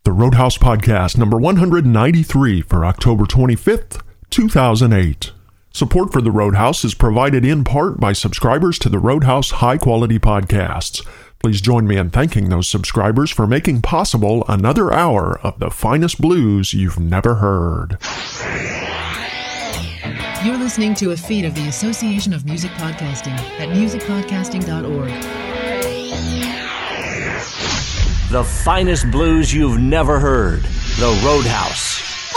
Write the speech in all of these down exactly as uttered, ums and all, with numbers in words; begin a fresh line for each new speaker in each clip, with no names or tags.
The Roadhouse Podcast, number one hundred ninety-three for October twenty-fifth, two thousand eight. Support for The Roadhouse is provided in part by subscribers to the Roadhouse high-quality podcasts. Please join me in thanking those subscribers for making possible another hour of the finest blues you've never heard.
You're listening to a feed of the Association of Music Podcasting at music podcasting dot org.
The finest blues you've never heard. The Roadhouse.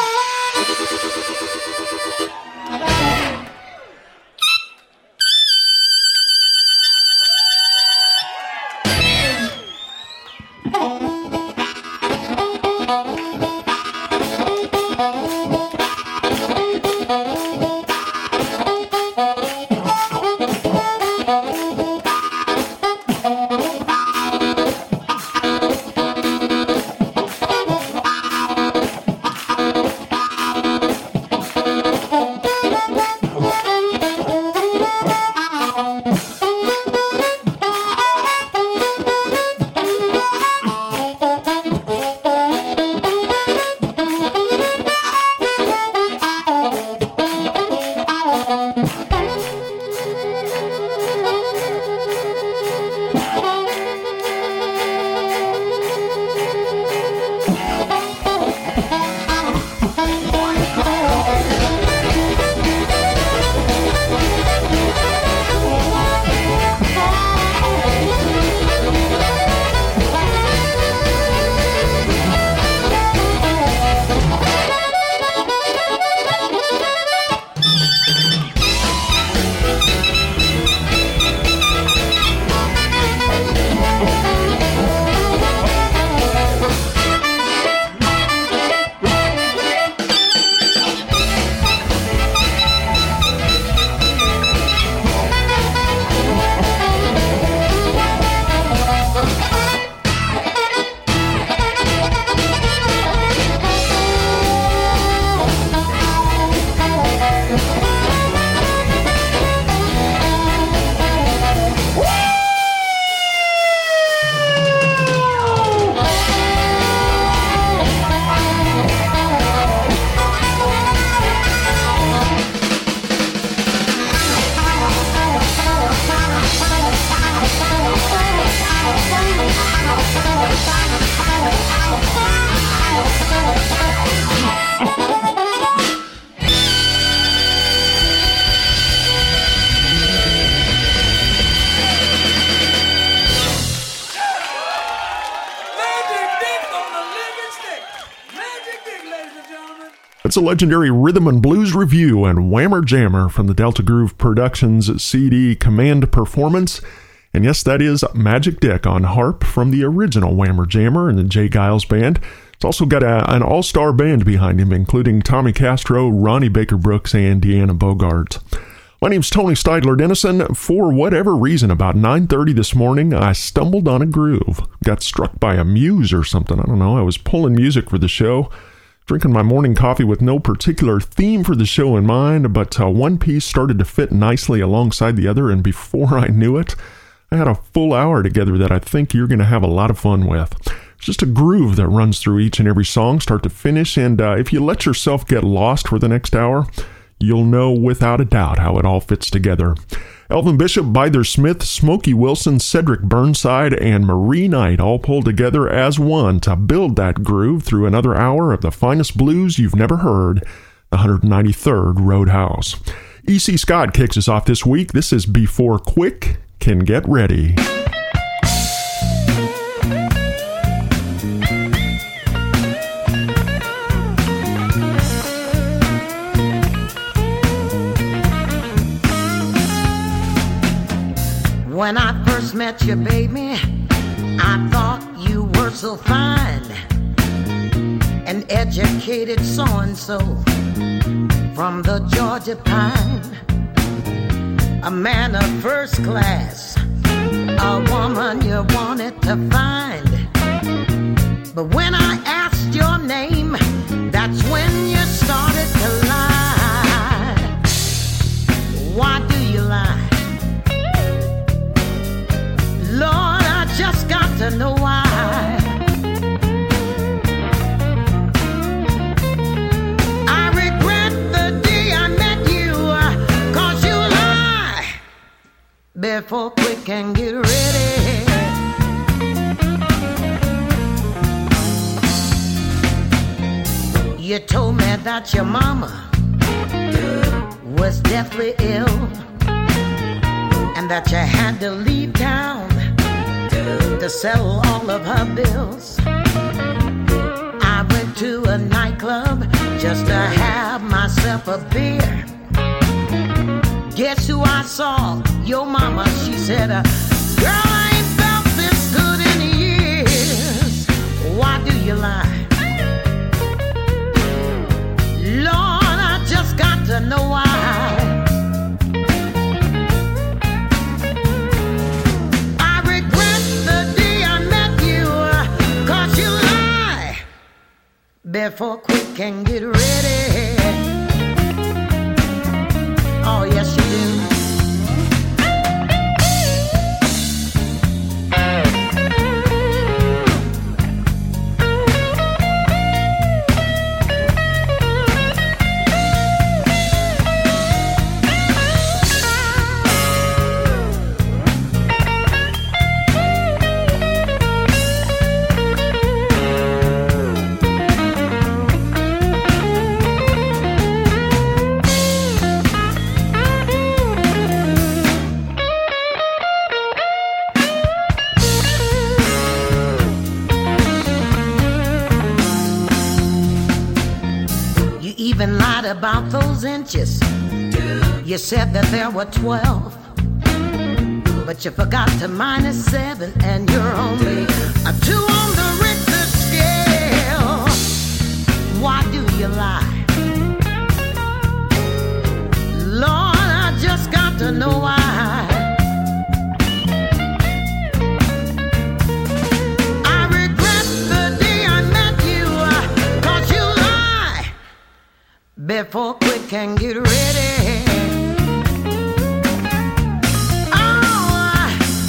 It's a legendary rhythm and blues review and whammer jammer from the Delta Groove Productions C D Command Performance. And yes, that is Magic Dick on harp from the original Whammer Jammer and the Jay Giles Band. It's also got a, an all-star band behind him, including Tommy Castro, Ronnie Baker Brooks, and Deanna Bogart. My name's Tony Steidler Dennison. For whatever reason, about nine thirty this morning, I stumbled on a groove. Got struck by a muse or something. I don't know. I was pulling music for the show, drinking my morning coffee with no particular theme for the show in mind, but uh, one piece started to fit nicely alongside the other, and before I knew it, I had a full hour together that I think you're going to have a lot of fun with. It's just a groove that runs through each and every song, start to finish, and uh, if you let yourself get lost for the next hour, you'll know without a doubt how it all fits together. Elvin Bishop, Byther Smith, Smokey Wilson, Cedric Burnside, and Marie Knight all pulled together as one to build that groove through another hour of the finest blues you've never heard, the one hundred ninety-third Roadhouse. E C. Scott kicks us off this week. This is Before Quick Can Get Ready.
When I first met you, baby, I thought you were so fine, an educated so-and-so from the Georgia Pine, a man of first class, a woman you wanted to find. But when I asked your name, that's when you started to lie. Why do you lie? Lord, I just got to know why. before quick and get ready. You told me that your mama was deathly ill and that you had to leave town to settle all of her bills. I went to a nightclub just to have myself a beer. Guess who I saw? Your mama. She said, uh, girl, I ain't felt this good in years. Why do you lie? Lord, I just got to know why. I regret the day I met you, uh, 'cause you lie before quick and get ready. Oh, yes, you do. Even lied about those inches. You said that there were twelve, but you forgot to minus seven, and you're only a two on the Richter scale. Why do you lie? Lord, I just got to know why. Before quick and get ready. Oh,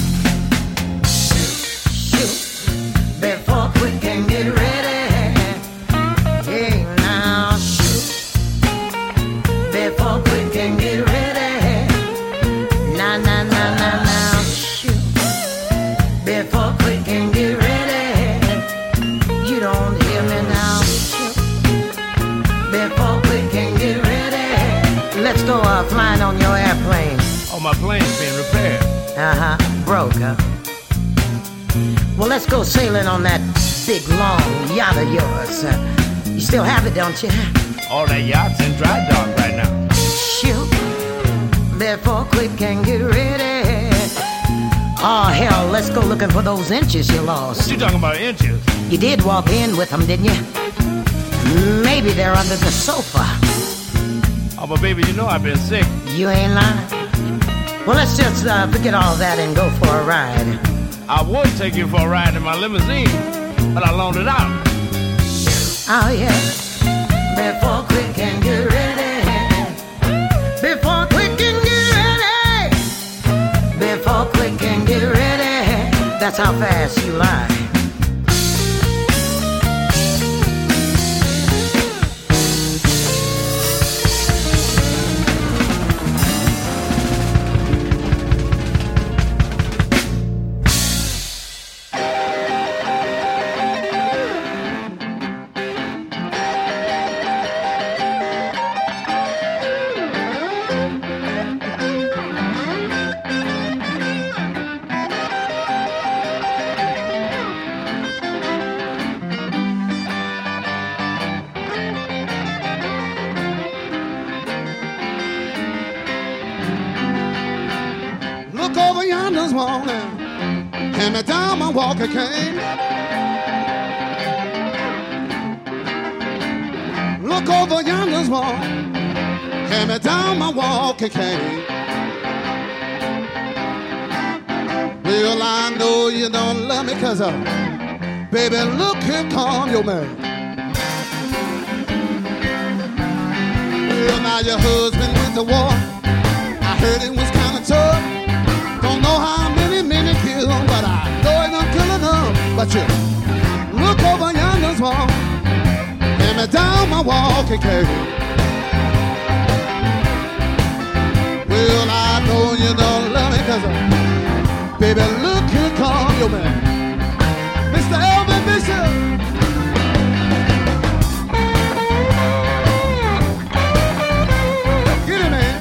shoot. Before quick and get ready. Hey, now shoot. Before quick and get ready. Nah, nah, nah, nah, now shoot. Before quick and get ready. You don't hear me now. Shoot. Before get ready. Let's go uh, flying on your airplane.
Oh, my plane's being repaired.
Uh-huh. Broke, huh? Well, let's go sailing on that big, long yacht of yours. Uh, you still have it, don't you?
All that yacht's in dry dock right now.
Shoot. Therefore, quick and get ready. Oh, hell, let's go looking for those inches you lost.
What you talking about, inches?
You did walk in with them, didn't you? Maybe they're under the sofa.
Oh, but baby, you know I've been sick.
You ain't lying. Well, let's just uh, forget all that and go for a ride.
I would take you for a ride in my limousine, but I loaned it out.
Oh, yeah. Before quick and get ready. Before quick and get ready. Before quick and get ready. That's how fast you lie.
Hand me down my walking cane. Look over yonder's wall. Hand me down my walking cane. Well, I know you don't love me, cause uh, baby, look, here come your man. Well, now your husband went to war. I heard it was kind of tough. Don't know how many men he killed, but I know he done killed enough. But you look over yonder's wall, hand me down my walking cane. Well, I know you don't love me, because, uh, baby, look here, call your man, Mister Elvin Bishop. Get it, man.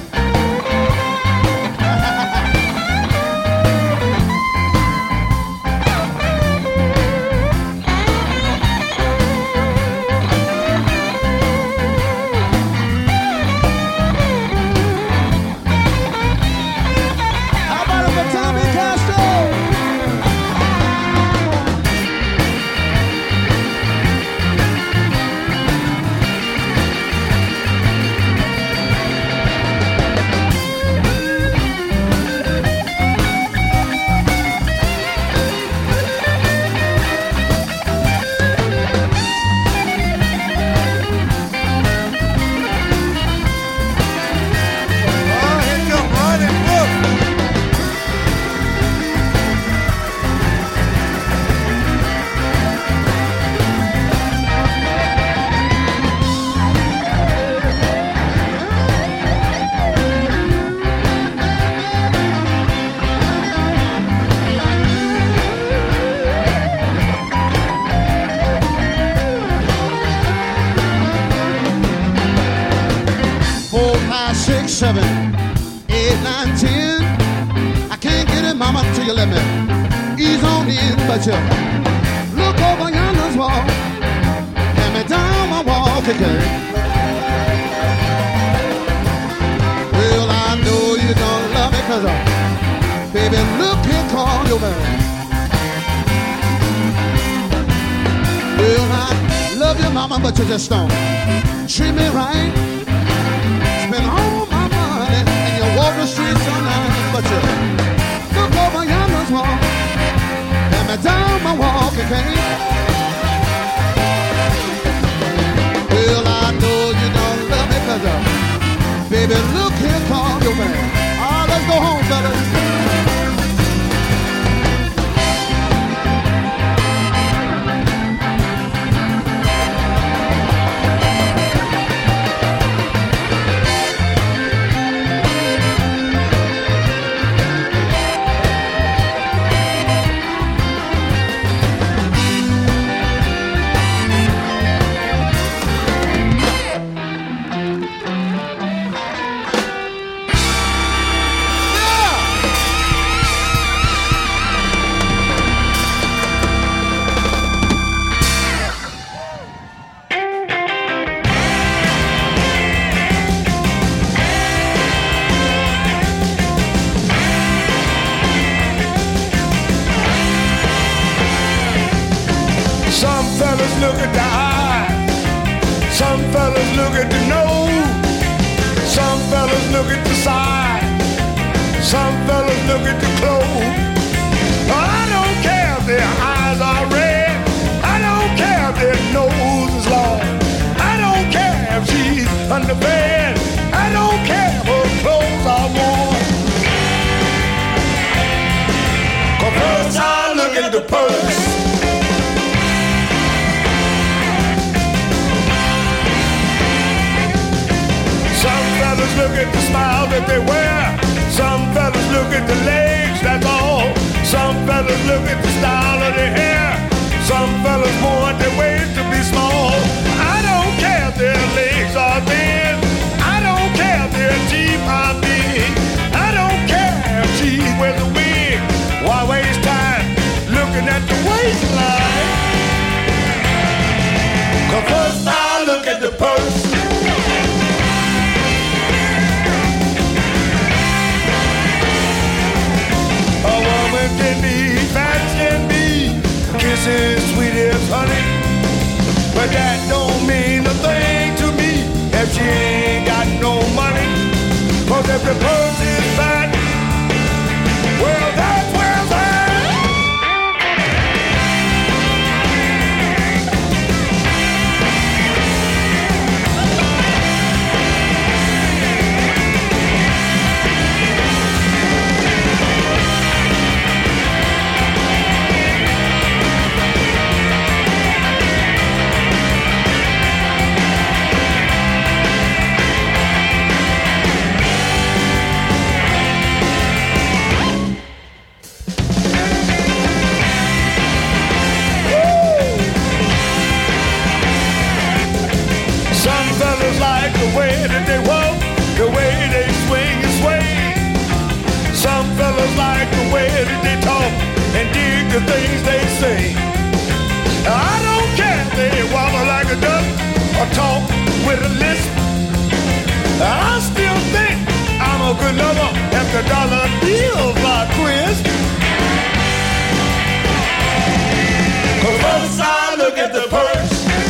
Seven, eight, nine, ten. I can't get it, mama, till you let me ease on in. But you look over yonder's wall, hand me down my wall, kicking. Well, I know you don't love me, cause uh, baby, look here, call your man. Well, I love you, mama, but you just don't treat me right. Spend all my and you walk the streets all night, but you look over yonder's wall, and me down my walking cane. Well, I know you don't love me, cause uh, baby, look here, call your man. Ah, let's go home, fellas.
Look at the eye, some fellas look at the nose, some fellas look at the side, some fellas look at the clothes. I don't care if their eyes are red, I don't care if their nose is long, I don't care if she's underfed, I don't care if her clothes are worn. 'Cause first I look at the purse, look at the smile that they wear. Some fellas look at the legs, that's all. Some fellas look at the style of their hair. Some fellas want their waist to be small. I don't care if their legs are thin, I don't care if their teeth are big, I don't care if she wears a wig. Why waste time looking at the waistline? 'Cause first I look at the purse, can be, fat can be, kisses sweet as honey, but that don't mean a thing to me if she ain't got no money. 'Cause if the purse is fat, well, that's where it's at. the way that they walk, the way they swing and sway. Some fellas like the way that they talk and dig the things they say. I don't care if they wobble like a duck or talk with a lisp. I still think I'm a good lover if the dollar bills are crisp. Cause once I look at the purse,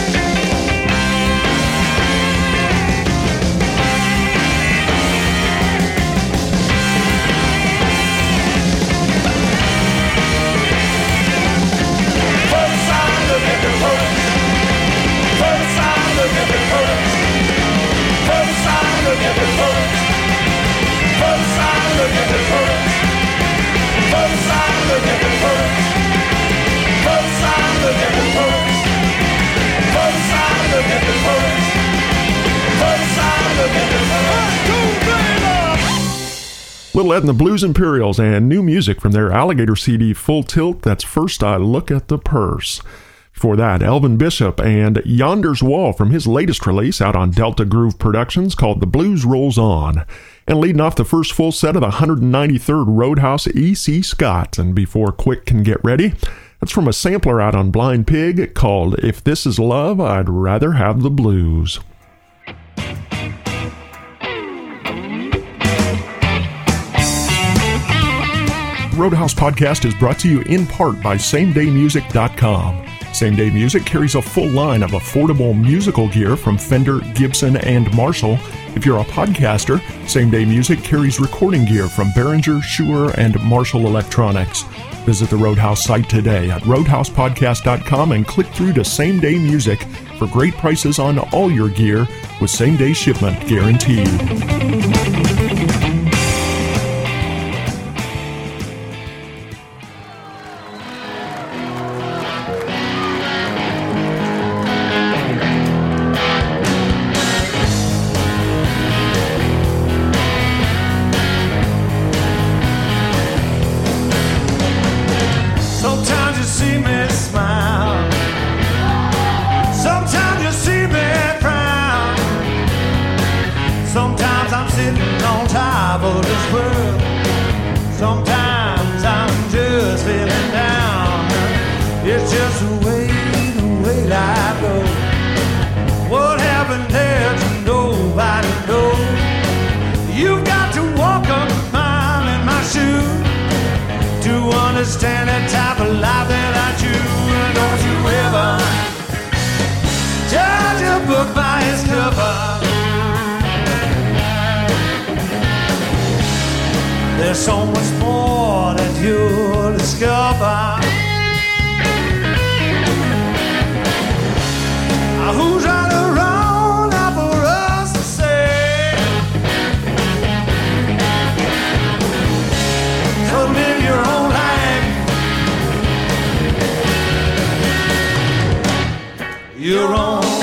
first I look at the purse, first I look at the purse, first I look at the purse, first I look at the purse, first I look at the purse, first I look at the purse, first I look at the purse, first I look at the purse.
Little Ed and the Blues Imperials and new music from their Alligator C D Full Tilt. That's First I Look at the Purse. Before that, Elvin Bishop and Yonder's Wall from his latest release out on Delta Groove Productions called The Blues Rolls On. And leading off the first full set of the one hundred ninety-third Roadhouse, E C Scott. And before Quick Can Get Ready, that's from a sampler out on Blind Pig called If This Is Love, I'd Rather Have the Blues. The Roadhouse Podcast is brought to you in part by same day music dot com. Same Day Music carries a full line of affordable musical gear from Fender, Gibson, and Marshall. If you're a podcaster, Same Day Music carries recording gear from Behringer, Shure, and Marshall Electronics. Visit the Roadhouse site today at roadhouse podcast dot com and click through to Same Day Music for great prices on all your gear with same-day shipment guaranteed.
There's so much more that you'll discover. Who's right or wrong, not for us to say. So live your own life, your own way.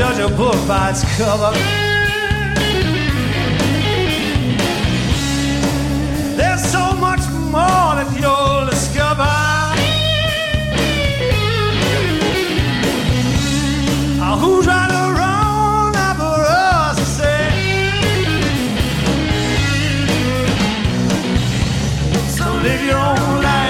judge a book by its cover. There's so much more that you'll discover. Uh, who's right or wrong, not for us to say. So live your own life.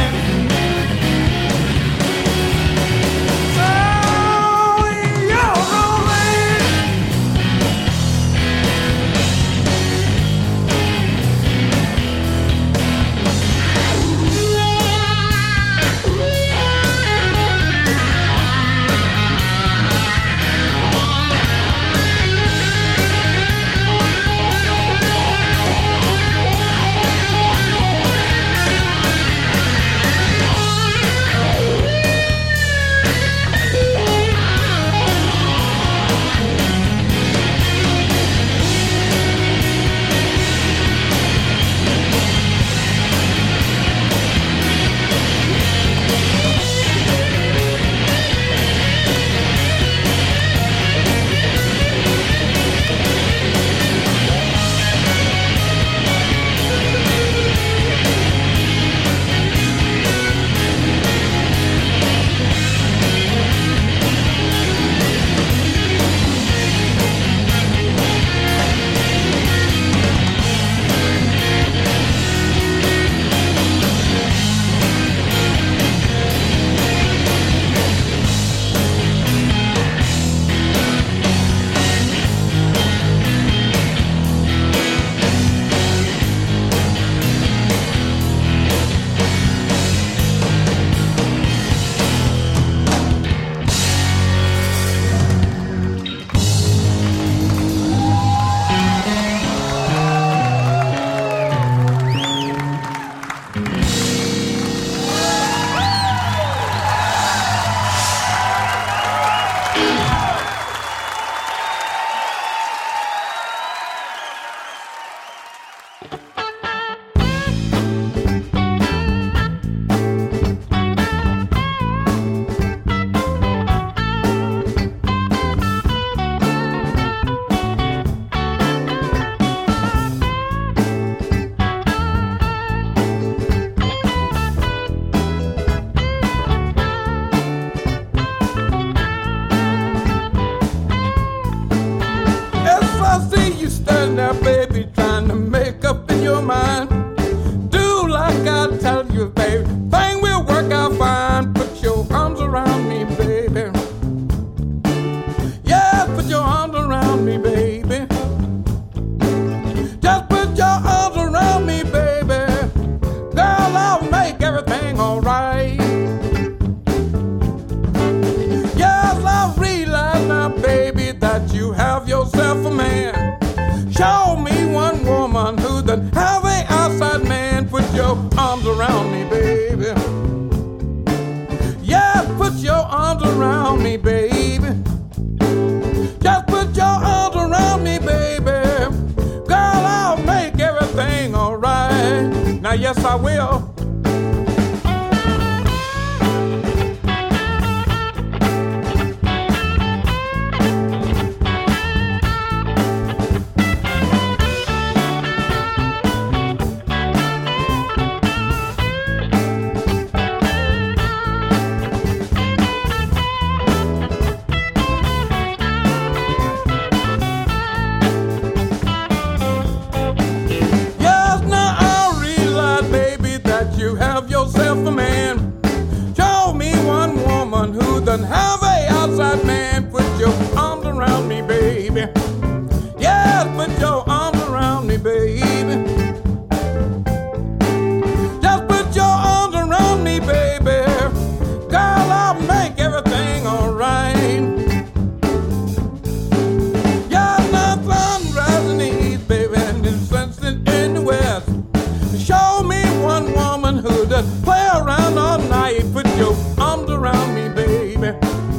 Play around all night, put your arms around me, baby.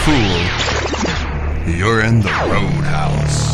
fool, you're in the Roadhouse.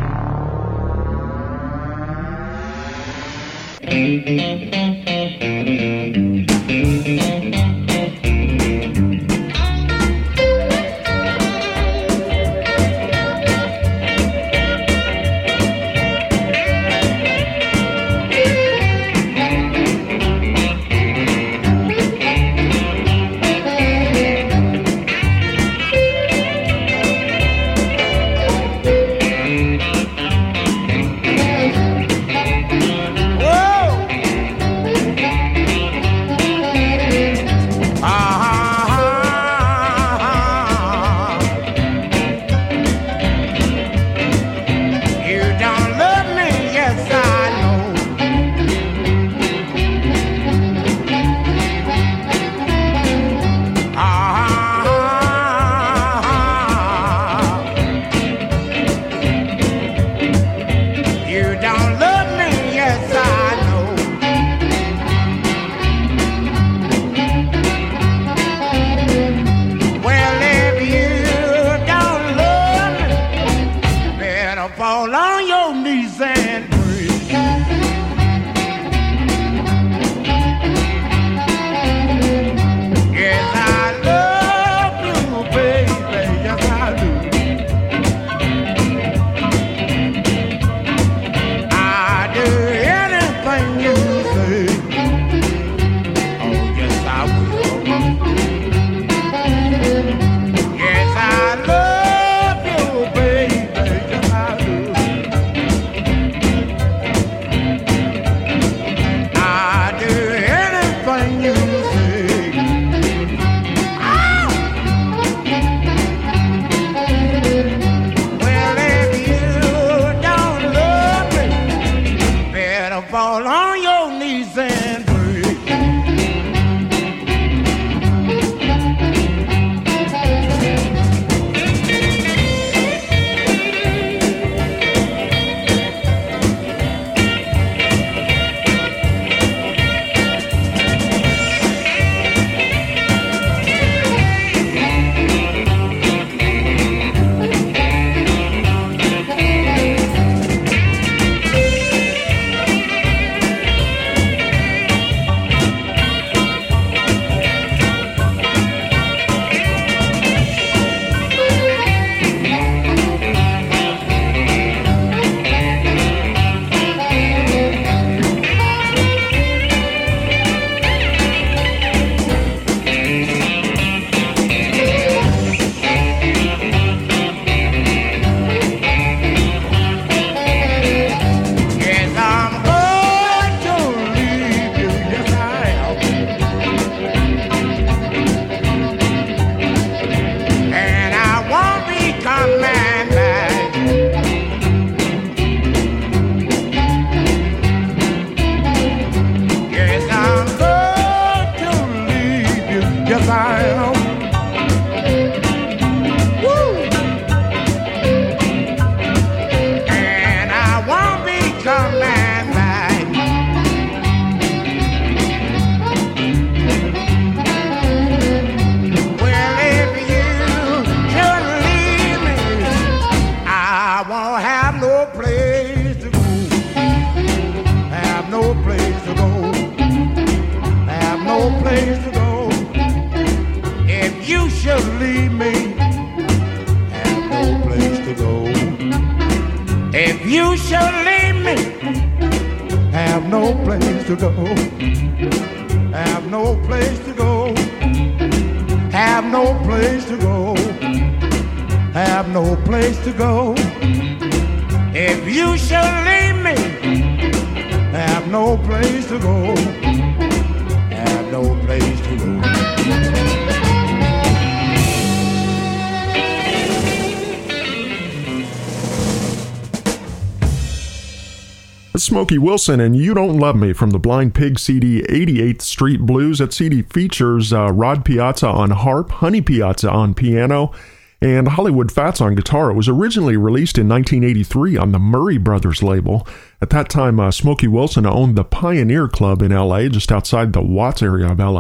Smokey Wilson and You Don't Love Me from the Blind Pig C D eighty-eighth Street Blues. That C D features uh, Rod Piazza on harp, Honey Piazza on piano, and Hollywood Fats on guitar. It was originally released in nineteen eighty-three on the Murray Brothers label. At that time, uh, Smokey Wilson owned the Pioneer Club in L A, just outside the Watts area of L A.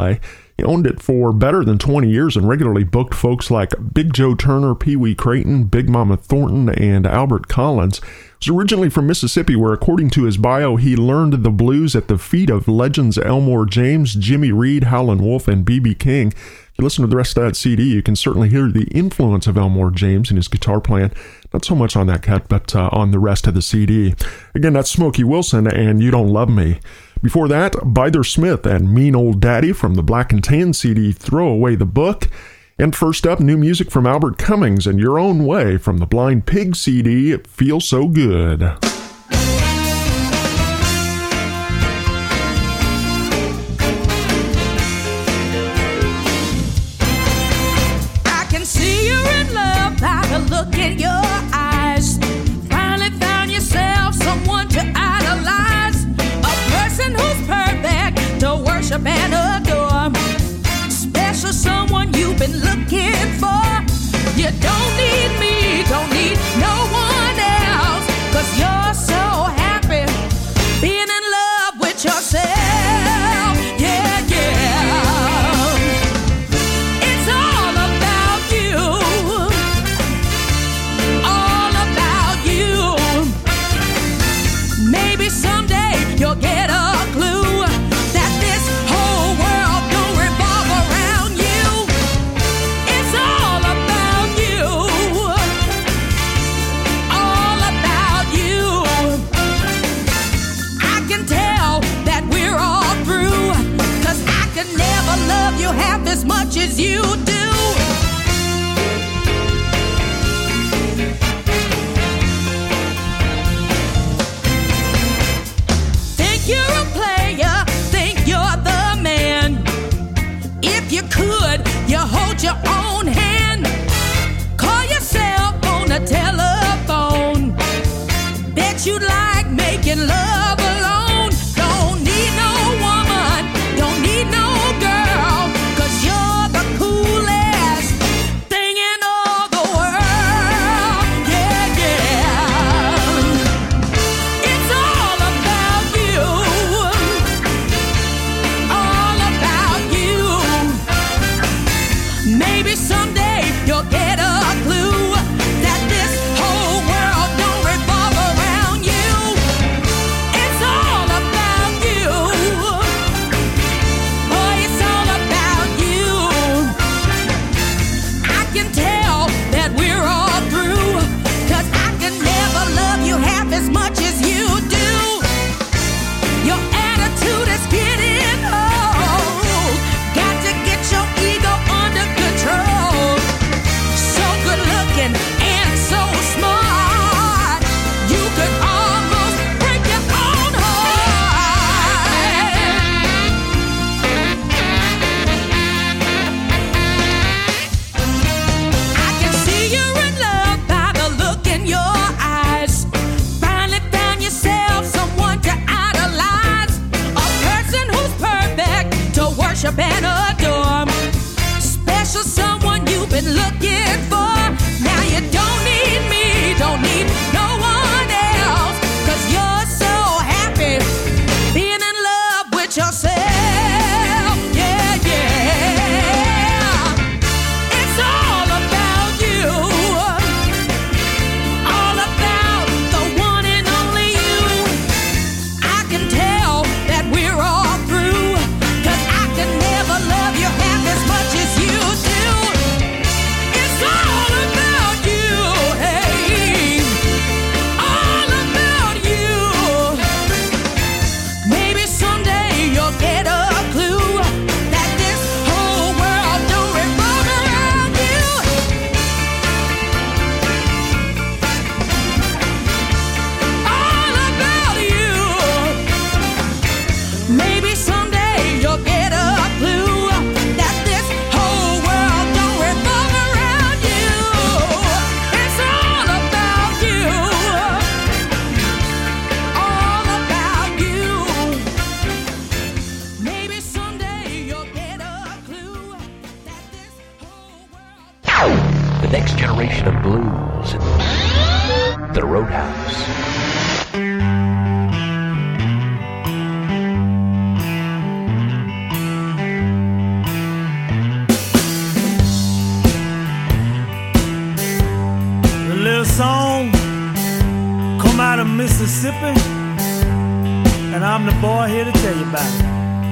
He owned it for better than twenty years and regularly booked folks like Big Joe Turner, Pee Wee Creighton, Big Mama Thornton, and Albert Collins. He was originally from Mississippi, where, according to his bio, he learned the blues at the feet of legends Elmore James, Jimmy Reed, Howlin' Wolf, and B B King. If you listen to the rest of that C D, you can certainly hear the influence of Elmore James in his guitar playing. Not so much on that cut, but uh, on the rest of the C D. Again, that's Smokey Wilson and You Don't Love Me. Before that, Byther Smith and Mean Old Daddy from the Black and Tan C D, Throw Away the Book. And first up, new music from Albert Cummings and Your Own Way from the Blind Pig C D, It Feels So Good.
I can see you're in love by the look in your eyes. Finally found yourself someone to idolize. Who's perfect to worship and adore. Special someone you've been looking for. You don't need me, don't need no one else, 'cause you're so happy being in love with yourself. Yeah, yeah. It's all about you, all about you. Maybe someday you'll get a as much as you do. Think you're a player, think you're the man. If you could, you hold your own hand. Call yourself on the telephone. Bet you'd like making love alone. Don't need no woman, don't need no girl, 'cause you're the coolest thing in all the world. Yeah, yeah. It's all about you, all about you. Maybe someday you'll get a clue that this whole world don't revolve around you. It's all about you. Boy, it's all about you. I can tell that we're all through, 'cause I can never love you half as much as you do. Your attitude is getting old. Got to get your ego under control. So good looking and so smart, you could almost break your own heart. I can see you're in love by the look in your eyes. Finally found yourself someone to idolize. A person who's perfect to worship and adore. Special someone you've been looking for. Now you don't need me, don't need no one else, 'cause you're so happy being in love with yourself. Yeah, yeah. It's all about you, all about the one and only you. I can tell that we're all through, 'cause I can never love you half as much as you do. It's all about you, hey, all about you. Maybe someday you'll get a clue that this whole world don't revolve around you. All about you. Maybe someday you'll get a clue that this whole world don't revolve around you. It's all about you, all about you. Maybe someday you'll get a clue that this whole world.
The next generation of blues. The Roadhouse.
Mississippi, and I'm the boy here to tell you about it.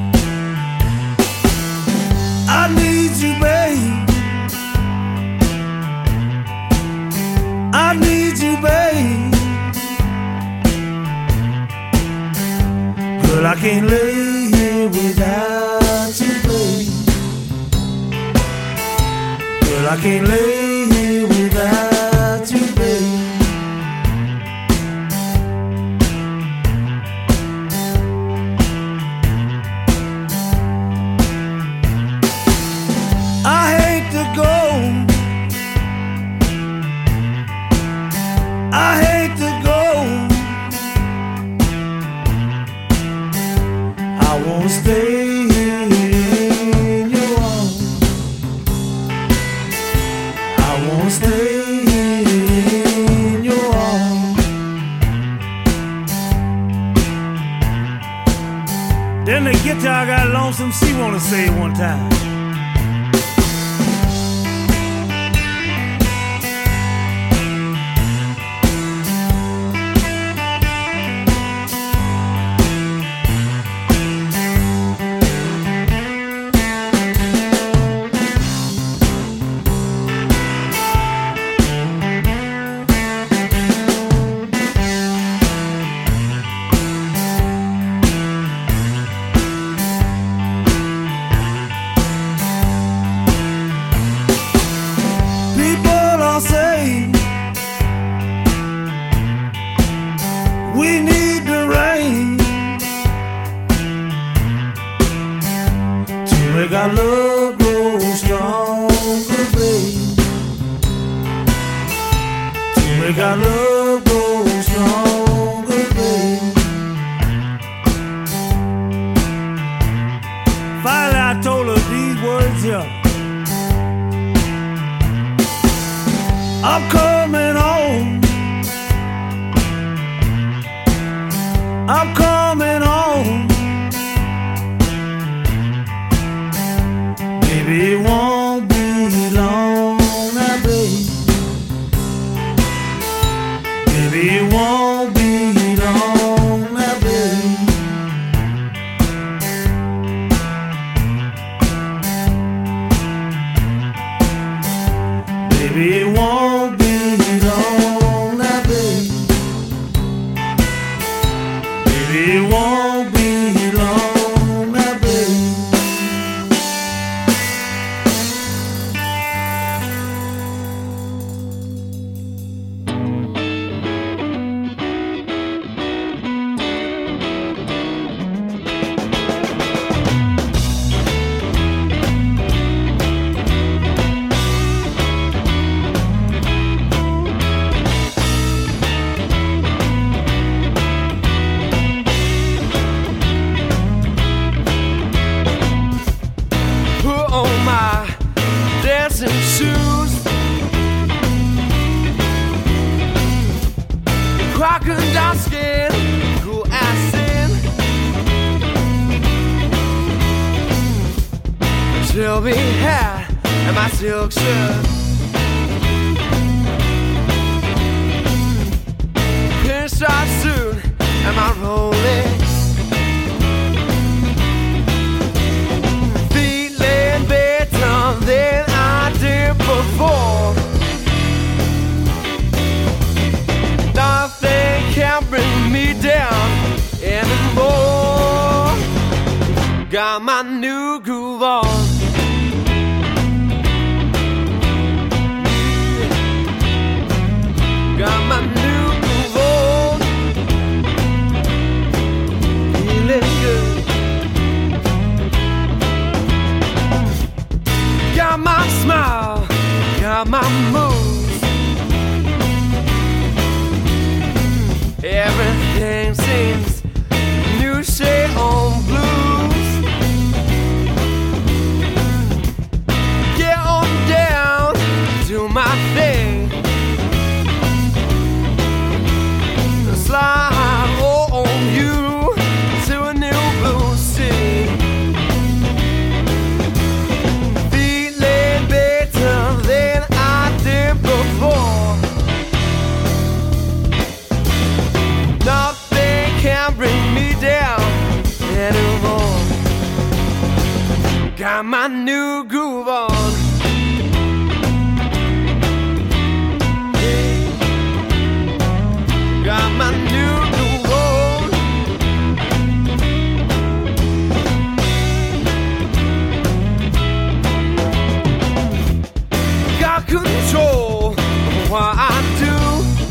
I need you, babe. I need you, babe. Girl, I can't lay here without you, babe. Girl, I can't lay here without you, babe. I hate to go, I hate to go. I won't stay here in your arms. I won't stay here in your arms. Then the guitar got lonesome, she wanna say it one time. We need the rain to make our love grow stronger, babe. To make our love grow stronger, babe. Finally, I told her these words here. I'm coming home. I'm coming home. Baby, it won't be long now, babe. Baby, it won't be long now, babe. Baby, it won't be long now, babe. It won't be long now, babe.
Shoes, crocodile skin, cool acid. Shelby hat and my silk shirt. Pinstripe suit and my Rolex. Feeling better than I did before. Nothing can bring me down anymore. Got my new groove on. Got my new groove on. Feeling good. Got my smile. Got my moves. Everything seems new shade on blues. Get on down, do my thing. Slide on you to a new blue sea. Feeling better than I did before. Now my new groove on. Yeah. Got my new groove on. Got control of what I do.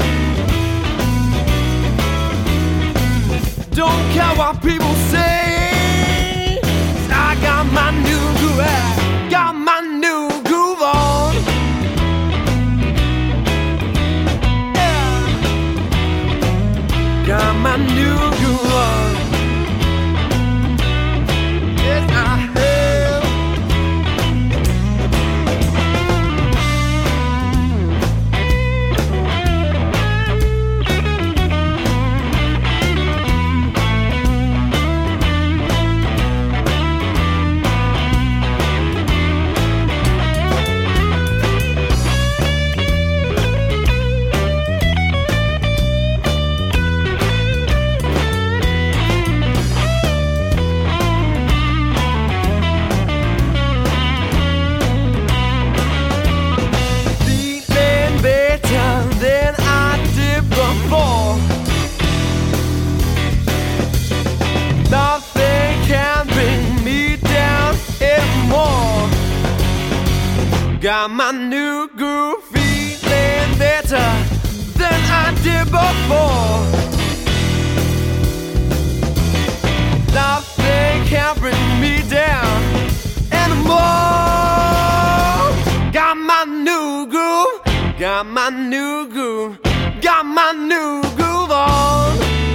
Don't care what people say. I got my new groove, I got my new groove on. Yeah. Got my new groove on. Yes, I have. Got my new groove feeling better than I did before. Nothing can bring me down anymore. Got my new groove, got my new groove, got my new groove on.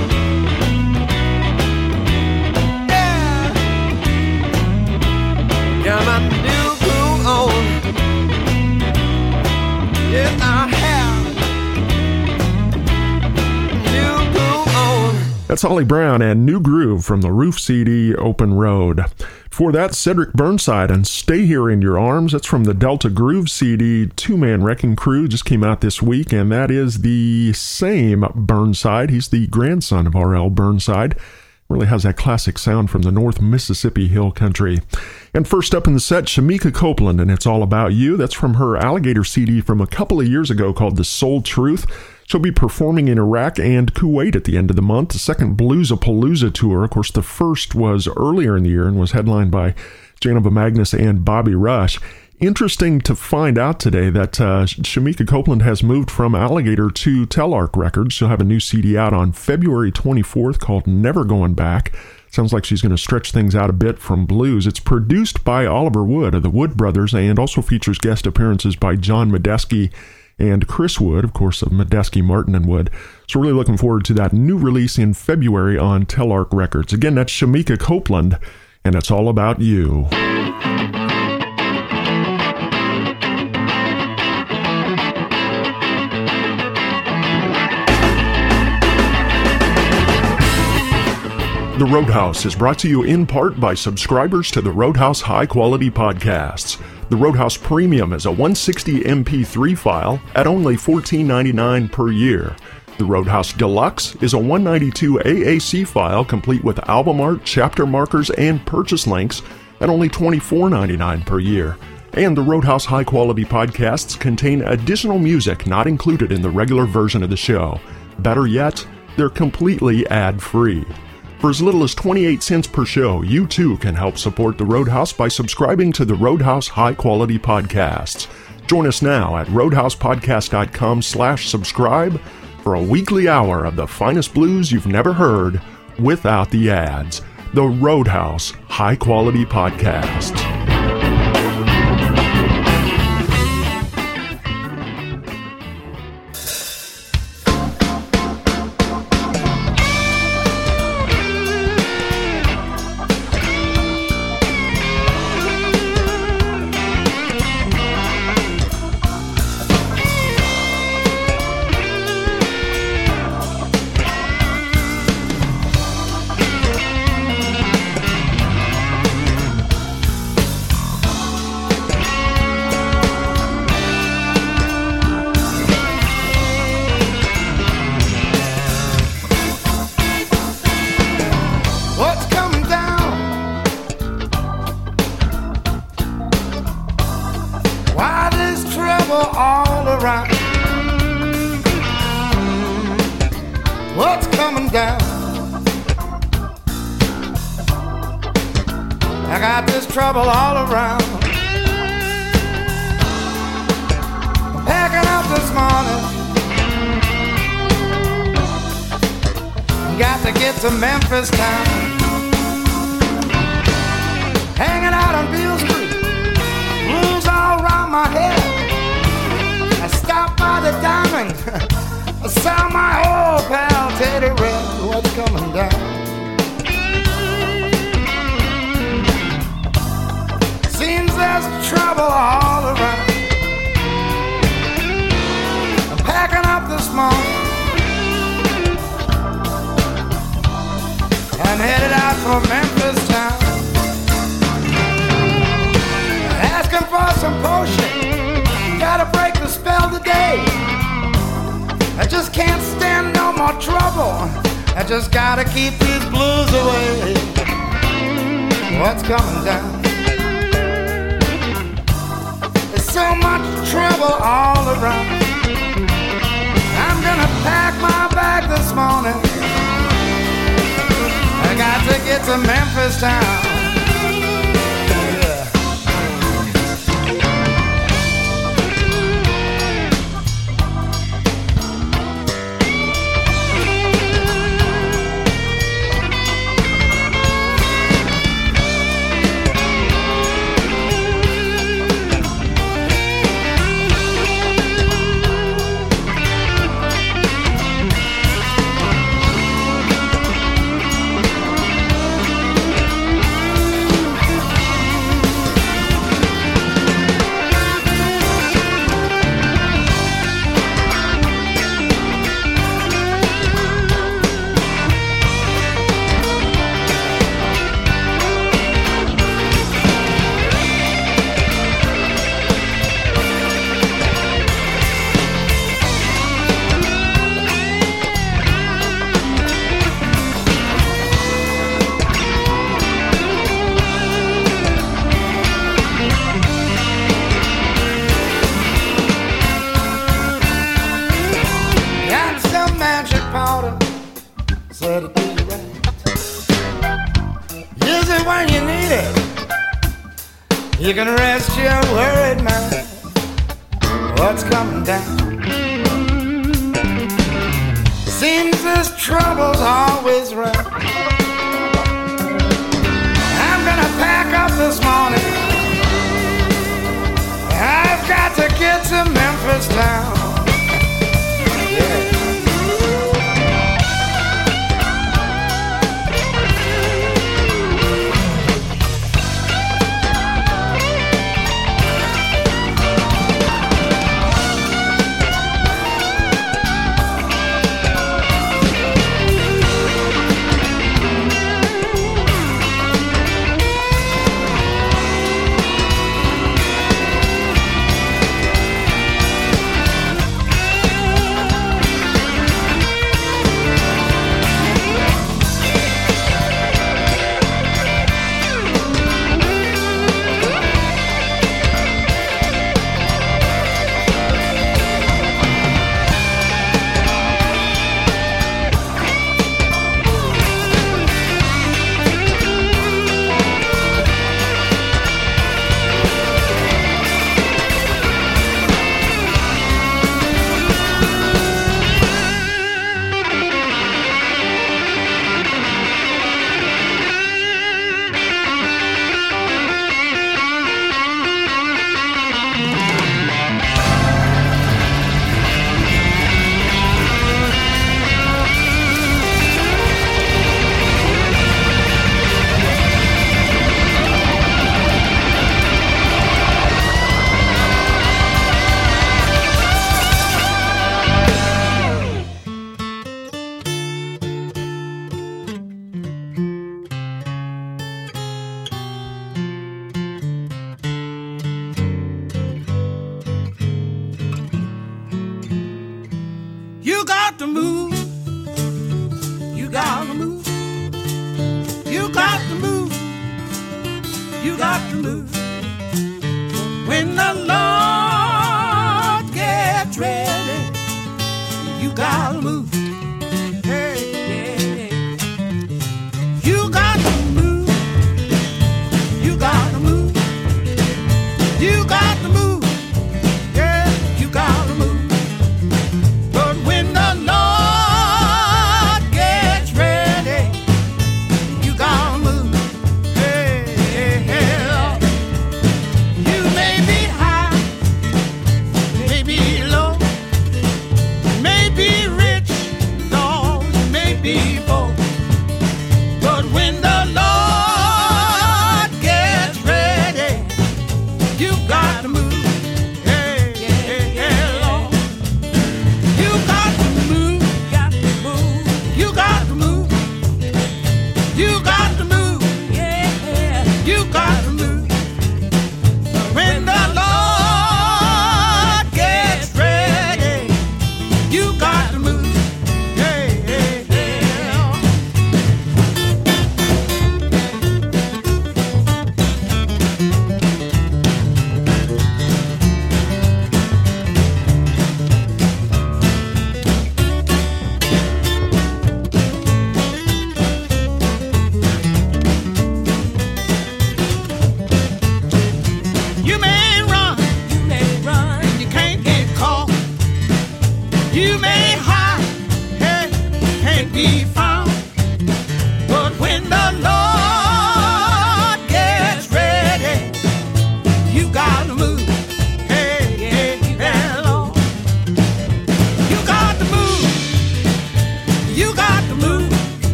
Yeah. Got my new groove on. Yes, I have. New groove on.
That's Holly Brown and New Groove from the Roof C D, Open Road. Before that, Cedric Burnside and Stay Here in Your Arms. That's from the Delta Groove C D, Two-Man Wrecking Crew, just came out this week, and that is the same Burnside. He's the grandson of R L Burnside. Really has that classic sound from the North Mississippi Hill Country. And first up in the set, Shamika Copeland, and It's All About You. That's from her Alligator C D from a couple of years ago called The Soul Truth. She'll be performing in Iraq and Kuwait at the end of the month. The second Blues-a-Palooza tour. Of course, the first was earlier in the year and was headlined by Janova Magnus and Bobby Rush. Interesting to find out today that uh, Shamika Copeland has moved from Alligator to Telarc Records. She'll have a new C D out on February twenty-fourth called Never Going Back. Sounds like she's going to stretch things out a bit from blues. It's produced by Oliver Wood of the Wood Brothers and also features guest appearances by John Medeski and Chris Wood, of course, of Medeski, Martin, and Wood. So really looking forward to that new release in February on Telarc Records. Again, that's Shamika Copeland, and It's All About You. The Roadhouse is brought to you in part by subscribers to the Roadhouse High Quality Podcasts. The Roadhouse Premium is a one sixty M P three file at only fourteen ninety-nine per year. The Roadhouse Deluxe is a one ninety-two A A C file complete with album art, chapter markers, and purchase links at only twenty-four ninety-nine per year. And the Roadhouse High Quality Podcasts contain additional music not included in the regular version of the show. Better yet, they're completely ad-free. For as little as twenty-eight cents per show, you too can help support the Roadhouse by subscribing to the Roadhouse High Quality Podcasts. Join us now at roadhousepodcast.com slash subscribe for a weekly hour of the finest blues you've never heard without the ads. The Roadhouse High Quality Podcast.
trouble all around. What's coming down? I got this trouble all around. Packing up this morning, got to get to Memphis town. Hanging out on Beale Street, blues all around my head. I stopped by the Diamond, I saw my old pal Teddy Red. What's coming down? Seems there's trouble all around. I'm packing up this morning and headed out for Memphis town. Asking for some potion, gotta break the spell today. I just can't stand no more trouble, I just gotta keep these blues away. What's coming down? There's so much trouble all around. I'm gonna pack my bag this morning, I got to get to Memphis town. You can rest your worried mind. What's coming down? Seems this trouble's always right. I'm gonna pack up this morning, I've got to get to Memphis town. Yeah.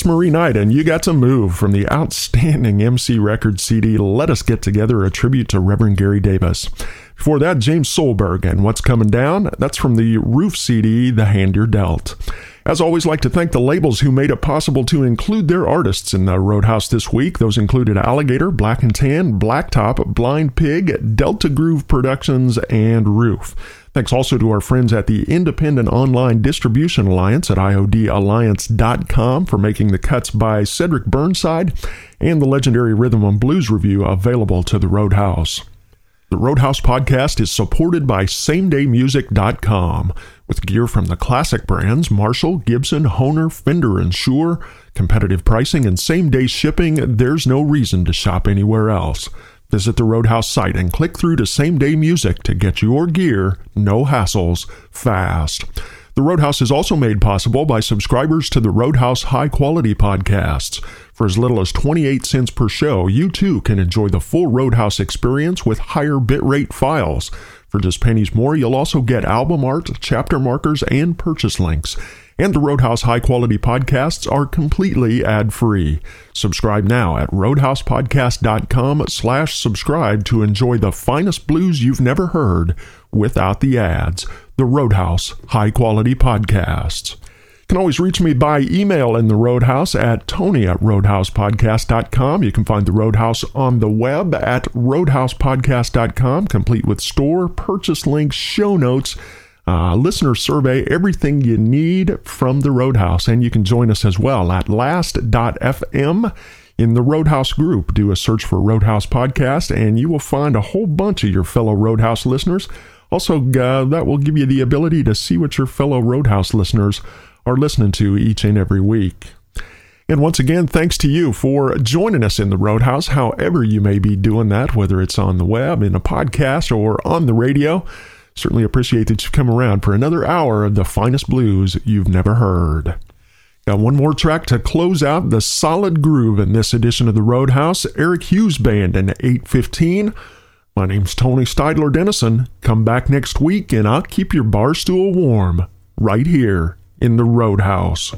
It's Marie Knight, and You Got to Move from the outstanding M C Records C D Let Us Get Together, a tribute to Reverend Gary Davis. Before that, James Solberg and What's Coming Down. That's from the Roof C D, The Hand You're Dealt. As always, like to thank the labels who made it possible to include their artists in the Roadhouse this week. Those included Alligator, Black and Tan, Blacktop, Blind Pig, Delta Groove Productions, and Roof. Thanks also to our friends at the Independent Online Distribution Alliance at I O D alliance dot com for making the cuts by Cedric Burnside and the legendary Rhythm and Blues Review available to the Roadhouse. The Roadhouse podcast is supported by same day music dot com with gear from the classic brands Marshall, Gibson, Hohner, Fender, and Shure. Competitive pricing and same-day shipping. There's no reason to shop anywhere else. Visit the Roadhouse site and click through to Same Day Music to get your gear, no hassles, fast. The Roadhouse is also made possible by subscribers to the Roadhouse High Quality Podcasts. For as little as twenty-eight cents per show, you too can enjoy the full Roadhouse experience with higher bitrate files. For just pennies more, you'll also get album art, chapter markers, and purchase links. And the Roadhouse High Quality Podcasts are completely ad-free. Subscribe now at roadhousepodcast.com slash subscribe to enjoy the finest blues you've never heard without the ads. The Roadhouse High Quality Podcasts. You can always reach me by email in the Roadhouse at tony at roadhousepodcast dot com. You can find the Roadhouse on the web at roadhousepodcast dot com, complete with store, purchase links, show notes, Uh, listener survey, everything you need from the Roadhouse. And you can join us as well at last dot f m in the Roadhouse group. Do a search for Roadhouse Podcast and you will find a whole bunch of your fellow Roadhouse listeners. Also, uh, that will give you the ability to see what your fellow Roadhouse listeners are listening to each and every week. And once again, thanks to you for joining us in the Roadhouse, however you may be doing that, whether it's on the web, in a podcast, or on the radio. Certainly appreciate that you've come around for another hour of the finest blues you've never heard. Got one more track to close out the solid groove in this edition of the Roadhouse. Eric Hughes Band and eight fifteen. My name's Tony Steidler Dennison. Come back next week and I'll keep your bar stool warm right here in the Roadhouse.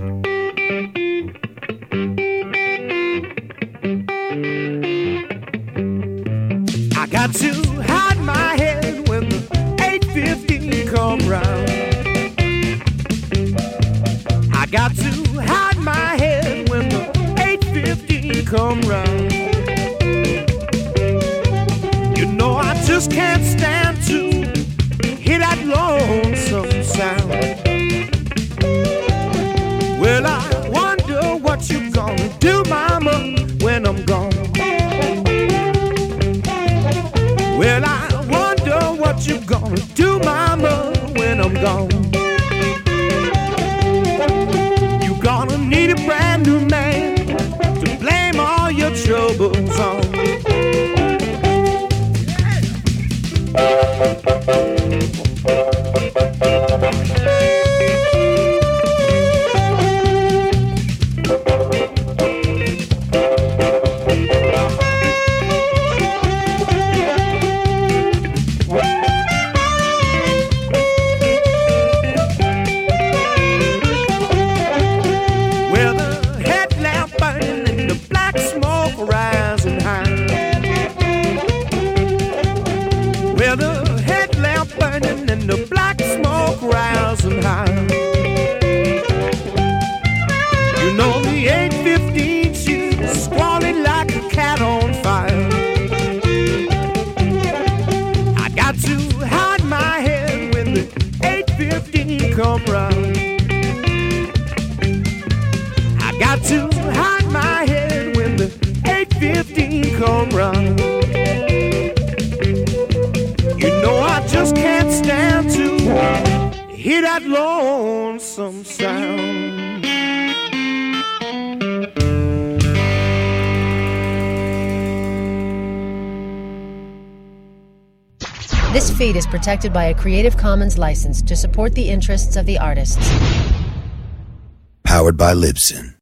I got to hide my head when the eight fifteen come round. I got to hide my head when the eight fifteen come round. You know I just can't stand to hear that lonesome sound. Well, I wonder what you gonna do, mama, when I'm gone. Well, I wonder what you gonna do, mama, when I'm gone. You gonna need a brand new man to blame all your troubles on. Come round. I got to hide my head when the eight fifteen come round. You know I just can't stand to hear that lonesome sound.
This feed is protected by a Creative Commons license to support the interests of the artists.
Powered by Libsyn.